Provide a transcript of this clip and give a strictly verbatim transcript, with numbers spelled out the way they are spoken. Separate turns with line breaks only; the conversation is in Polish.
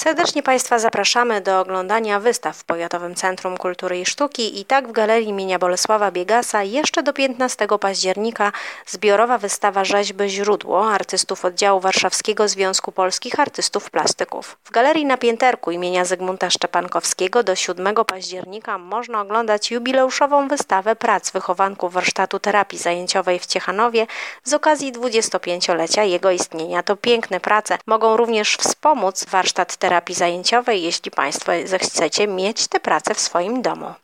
Serdecznie Państwa zapraszamy do oglądania wystaw w Powiatowym Centrum Kultury i Sztuki i tak w Galerii imienia Bolesława Biegasa jeszcze do piętnastego października zbiorowa wystawa rzeźby Źródło artystów oddziału warszawskiego Związku Polskich Artystów Plastyków. W Galerii na pięterku imienia Zygmunta Szczepankowskiego do siódmego października można oglądać jubileuszową wystawę prac wychowanków warsztatu terapii zajęciowej w Ciechanowie z okazji dwudziestopięciolecia jego istnienia. To piękne prace mogą również wspomóc warsztat terapii zajęciowej, jeśli Państwo zechcecie mieć te prace w swoim domu.